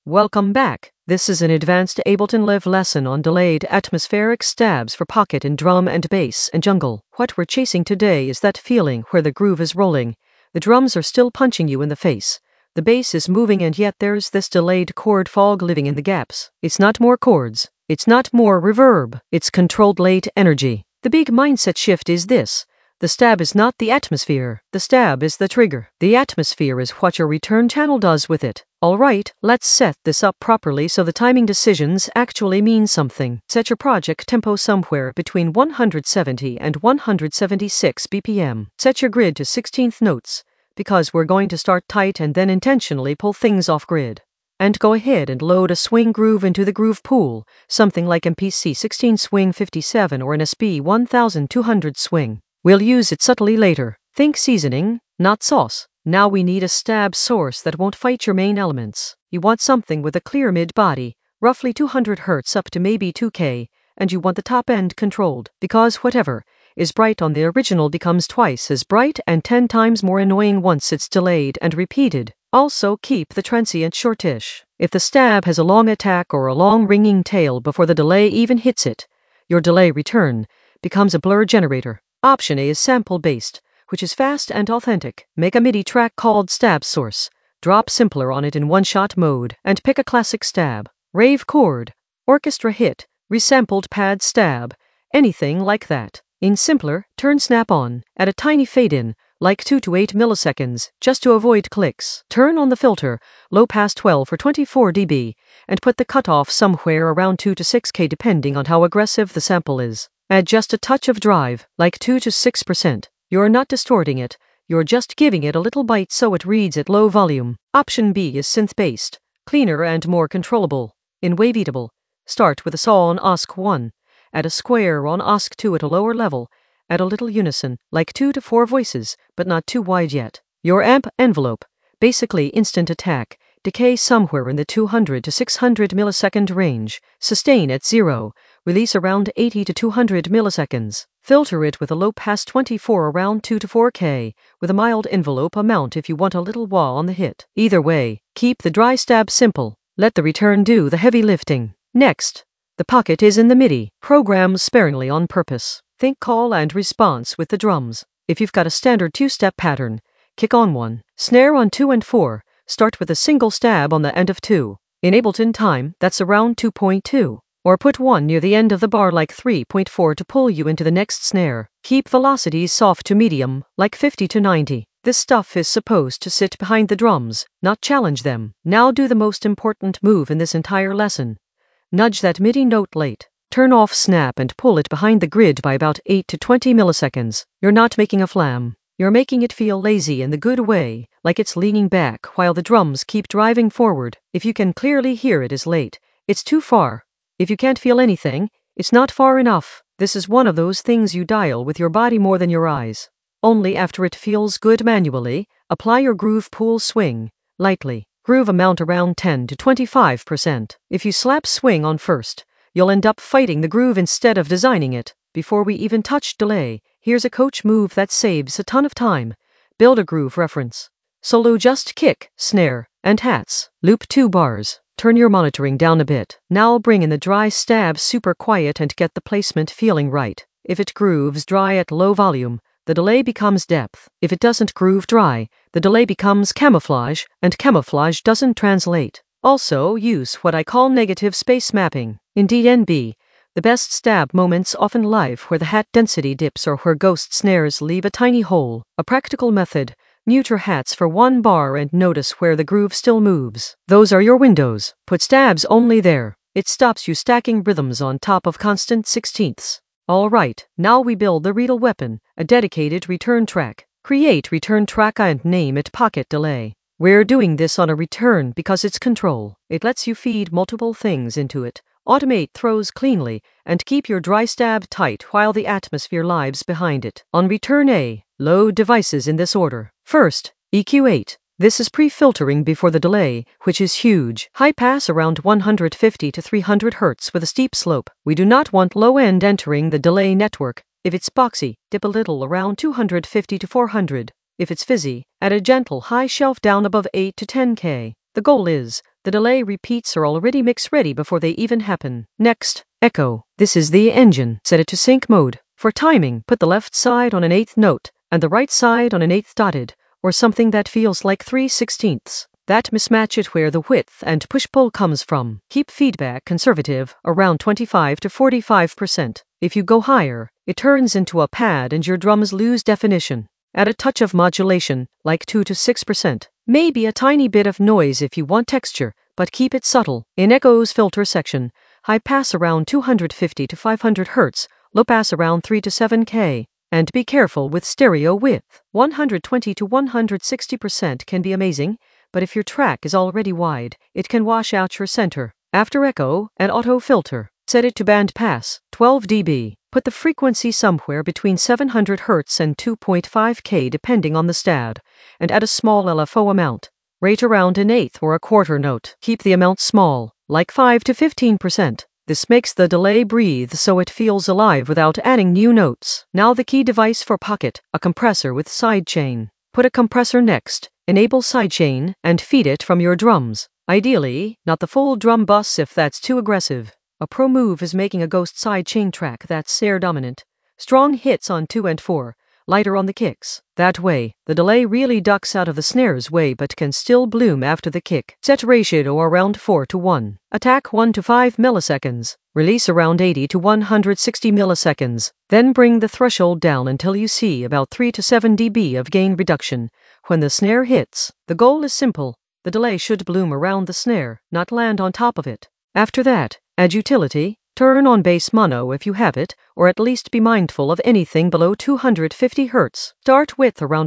Welcome back. This is an advanced Ableton Live lesson on delayed atmospheric stabs for pocket in drum and bass and jungle. What we're chasing today is that feeling where the groove is rolling. The drums are still punching you in the face. The bass is moving and yet there's this delayed chord fog living in the gaps. It's not more chords. It's not more reverb. It's controlled late energy. The big mindset shift is this. The stab is not the atmosphere. The stab is the trigger. The atmosphere is what your return channel does with it. Alright, let's set this up properly so the timing decisions actually mean something. Set your project tempo somewhere between 170 and 176 BPM. Set your grid to 16th notes, because we're going to start tight and then intentionally pull things off grid. And go ahead and load a swing groove into the groove pool, something like MPC 16 Swing 57 or an SB 1200 Swing. We'll use it subtly later. Think seasoning, not sauce. Now we need a stab source that won't fight your main elements. You want something with a clear mid-body, roughly 200 Hz up to maybe 2K, and you want the top end controlled, because whatever is bright on the original becomes twice as bright and 10 times more annoying once it's delayed and repeated. Also keep the transient shortish. If the stab has a long attack or a long ringing tail before the delay even hits it, your delay return becomes a blur generator. Option A is sample-based, which is fast and authentic. Make a MIDI track called Stab Source. Drop Simpler on it in one-shot mode, and pick a classic stab. Rave chord, orchestra hit, resampled pad stab, anything like that. In Simpler, turn snap on, add a tiny fade-in, like 2 to 8 milliseconds, just to avoid clicks. Turn on the filter, low pass 12 for 24 dB, and put the cutoff somewhere around 2 to 6K depending on how aggressive the sample is. Add just a touch of drive, like 2 to 6%. You're not distorting it, you're just giving it a little bite so it reads at low volume. Option B is synth-based, cleaner and more controllable. In Waveatable, start with a saw on OSC1, add a square on OSC2 at a lower level, add a little unison, like 2 to 4 voices, but not too wide yet. Your amp envelope, basically instant attack, decay somewhere in the 200 to 600 millisecond range, sustain at 0, release around 80 to 200 milliseconds. Filter it with a low pass 24 around 2 to 4K, with a mild envelope amount if you want a little wah on the hit. Either way, keep the dry stab simple. Let the return do the heavy lifting. Next, the pocket is in the MIDI. Program sparingly on purpose. Think call and response with the drums. If you've got a standard two-step pattern, kick on 1, snare on 2 and 4, start with a single stab on the end of 2. In Ableton time, that's around 2.2. Or put 1 near the end of the bar like 3.4 to pull you into the next snare. Keep velocities soft to medium, like 50 to 90. This stuff is supposed to sit behind the drums, not challenge them. Now do the most important move in this entire lesson. Nudge that MIDI note late. Turn off snap and pull it behind the grid by about 8 to 20 milliseconds. You're not making a flam. You're making it feel lazy in the good way, like it's leaning back while the drums keep driving forward. If you can clearly hear it is late, it's too far. If you can't feel anything, it's not far enough. This is one of those things you dial with your body more than your eyes. Only after it feels good manually, apply your groove pool swing, lightly. Groove amount around 10 to 25%. If you slap swing on first, you'll end up fighting the groove instead of designing it. Before we even touch delay, here's a coach move that saves a ton of time. Build a groove reference. Solo just kick, snare, and hats. Loop 2 bars. Turn your monitoring down a bit. Now bring in the dry stab super quiet and get the placement feeling right. If it grooves dry at low volume, the delay becomes depth. If it doesn't groove dry, the delay becomes camouflage, and camouflage doesn't translate. Also use what I call negative space mapping. In DNB, the best stab moments often lie where the hat density dips or where ghost snares leave a tiny hole. A practical method. Mute your hats for 1 bar and notice where the groove still moves. Those are your windows. Put stabs only there. It stops you stacking rhythms on top of constant 16ths. Alright, now we build the Riedel weapon, a dedicated return track. Create return track and name it Pocket Delay. We're doing this on a return because it's control. It lets you feed multiple things into it, automate throws cleanly, and keep your dry stab tight while the atmosphere lives behind it. On return A, load devices in this order. First, EQ8. This is pre-filtering before the delay, which is huge. High pass around 150 to 300 Hz with a steep slope. We do not want low end entering the delay network. If it's boxy, dip a little around 250 to 400. If it's fizzy, add a gentle high shelf down above 8 to 10K. The goal is The delay repeats are already mix ready before they even happen. Next, echo. This is the engine. Set it to sync mode. For timing, put the left side on an 8th note and the right side on an 8th dotted, or something that feels like 3/16. That mismatch it where the width and push-pull comes from. Keep feedback conservative, around 25 to 45%. If you go higher, it turns into a pad and your drums lose definition. Add a touch of modulation, like 2 to 6%. Maybe a tiny bit of noise if you want texture, but keep it subtle. In echo's filter section, high pass around 250 to 500 Hz, low pass around 3 to 7K. And be careful with stereo width. 120 to 160% can be amazing, but if your track is already wide, it can wash out your center. After echo, an auto filter. Set it to band pass, 12 dB. Put the frequency somewhere between 700 Hz and 2.5K depending on the stab, and add a small LFO amount. Rate around an 1/8 or a 1/4 note. Keep the amount small, like 5 to 15%. This makes the delay breathe so it feels alive without adding new notes. Now the key device for Pocket, a compressor with sidechain. Put a compressor next, enable sidechain, and feed it from your drums. Ideally, not the full drum bus if that's too aggressive. A pro move is making a Ghost sidechain track that's snare dominant. Strong hits on 2 and 4, lighter on the kicks. That way, the delay really ducks out of the snare's way but can still bloom after the kick. Set ratio around 4 to 1. Attack 1 to 5 milliseconds. Release around 80 to 160 milliseconds. Then bring the threshold down until you see about 3 to 7 dB of gain reduction. When the snare hits, the goal is simple. The delay should bloom around the snare, not land on top of it. After that, add utility. Turn on bass mono if you have it, or at least be mindful of anything below 250 Hz. Start with around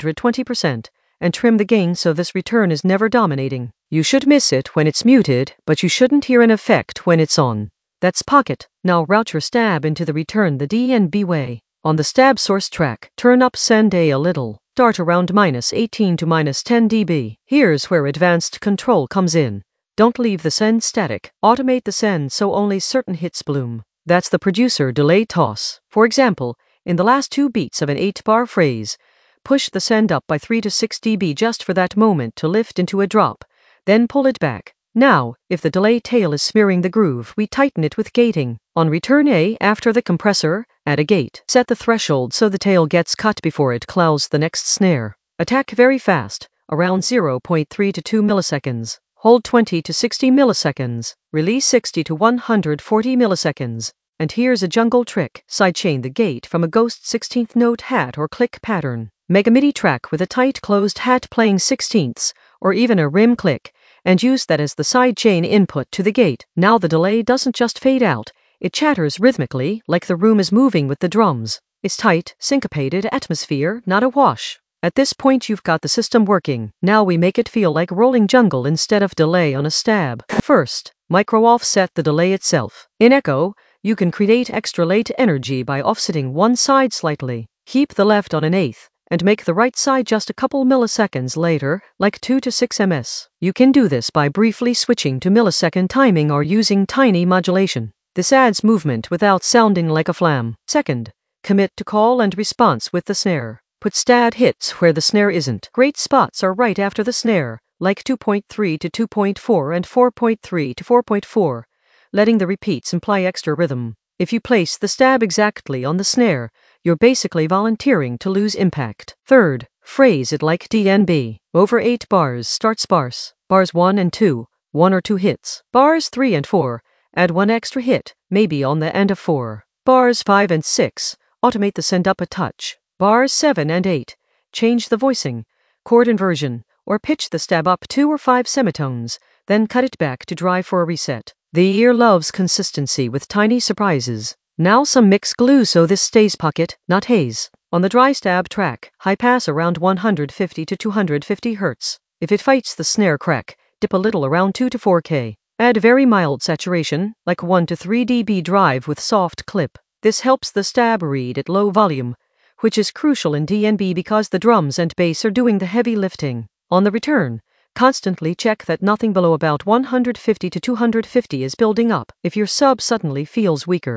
120%, and trim the gain so this return is never dominating. You should miss it when it's muted, but you shouldn't hear an effect when it's on. That's Pocket. Now route your stab into the return the DNB way. On the stab source track, turn up send a little. Start around -18 to -10 dB. Here's where advanced control comes in. Don't leave the send static. Automate the send so only certain hits bloom. That's the producer delay toss. For example, in the last 2 beats of an 8-bar phrase, push the send up by 3 to 6 dB just for that moment to lift into a drop, then pull it back. Now, if the delay tail is smearing the groove, we tighten it with gating. On return A, after the compressor, add a gate. Set the threshold so the tail gets cut before it clouds the next snare. Attack very fast, around 0.3 to 2 milliseconds. Hold 20 to 60 milliseconds. Release 60 to 140 milliseconds. And here's a jungle trick. Sidechain the gate from a Ghost 16th note hat or click pattern. Make a MIDI track with a tight closed hat playing 16ths, or even a rim click, and use that as the sidechain input to the gate. Now the delay doesn't just fade out, it chatters rhythmically like the room is moving with the drums. It's tight, syncopated atmosphere, not a wash. At this point you've got the system working. Now we make it feel like rolling jungle instead of delay on a stab. First, micro offset the delay itself. In echo, you can create extra late energy by offsetting one side slightly. Keep the left on an 1/8, and make the right side just a couple milliseconds later, like 2 to 6 ms. You can do this by briefly switching to millisecond timing or using tiny modulation. This adds movement without sounding like a flam. Second, commit to call and response with the snare. Put stab hits where the snare isn't. Great spots are right after the snare, like 2.3 to 2.4 and 4.3 to 4.4, letting the repeats imply extra rhythm. If you place the stab exactly on the snare, you're basically volunteering to lose impact. Third, phrase it like DNB. Over 8 bars, start sparse. Bars 1 and 2, 1 or 2 hits. Bars 3 and 4, add 1 extra hit, maybe on the end of 4. Bars 5 and 6, automate the send up a touch. Bars 7 and 8, change the voicing, chord inversion, or pitch the stab up 2 or 5 semitones, then cut it back to dry for a reset. The ear loves consistency with tiny surprises. Now some mix glue so this stays Pocket, not haze. On the dry stab track, high pass around 150 to 250 Hz. If it fights the snare crack, dip a little around 2 to 4K. Add very mild saturation, like 1 to 3 dB drive with soft clip. This helps the stab read at low volume, which is crucial in DNB because the drums and bass are doing the heavy lifting. On the return, constantly check that nothing below about 150 to 250 is building up. If your sub suddenly feels weaker,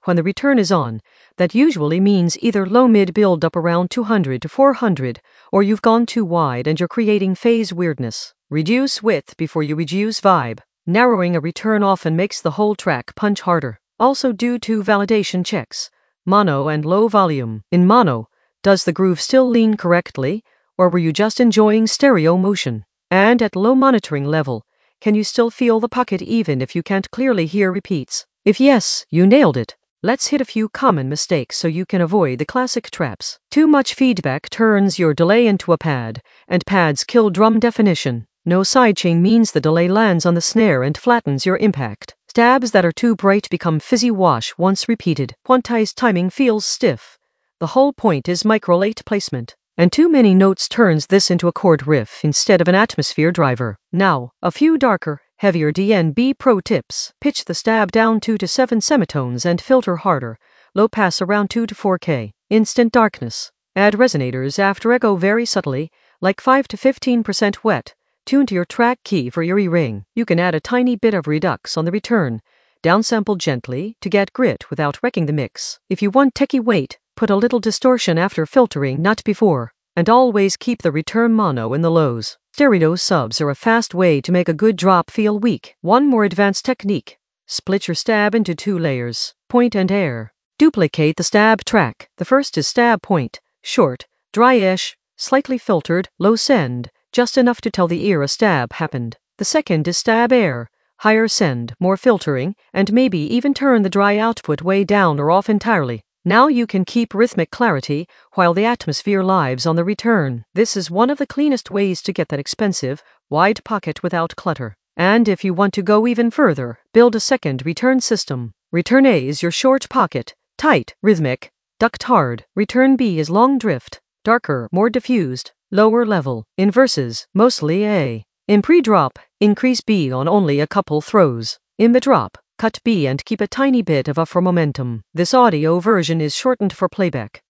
When the return is on, that usually means either low-mid build up around 200 to 400, or you've gone too wide and you're creating phase weirdness. Reduce width before you reduce vibe. Narrowing a return often makes the whole track punch harder. Also due to validation checks. Mono and low volume. In mono, does the groove still lean correctly, or were you just enjoying stereo motion? And at low monitoring level, can you still feel the pocket even if you can't clearly hear repeats? If yes, you nailed it. Let's hit a few common mistakes so you can avoid the classic traps. Too much feedback turns your delay into a pad, and pads kill drum definition. No sidechain means the delay lands on the snare and flattens your impact. Stabs that are too bright become fizzy wash once repeated. Quantized timing feels stiff. The whole point is micro-late placement. And too many notes turns this into a chord riff instead of an atmosphere driver. Now, a few darker, heavier DNB pro tips. Pitch the stab down 2 to 7 semitones and filter harder. Low pass around 2 to 4K. Instant darkness. Add resonators after echo very subtly, like 5 to 15% wet. Tune to your track key for your E-ring. You can add a tiny bit of redux on the return. Downsample gently to get grit without wrecking the mix. If you want techie weight, put a little distortion after filtering, not before. And always keep the return mono in the lows. Stereo subs are a fast way to make a good drop feel weak. One more advanced technique. Split your stab into 2 layers, point and air. Duplicate the stab track. The first is stab point, short, dry-ish, slightly filtered, low send, just enough to tell the ear a stab happened. The second is stab air, higher send, more filtering, and maybe even turn the dry output way down or off entirely. Now you can keep rhythmic clarity while the atmosphere lives on the return. This is one of the cleanest ways to get that expensive, wide pocket without clutter. And if you want to go even further, build a second return system. Return A is your short pocket, tight, rhythmic, ducked hard. Return B is long drift, darker, more diffused, lower level. In verses, mostly A. In pre-drop, increase B on only a couple throws. In the drop, cut B and keep a tiny bit of a for momentum. This audio version is shortened for playback.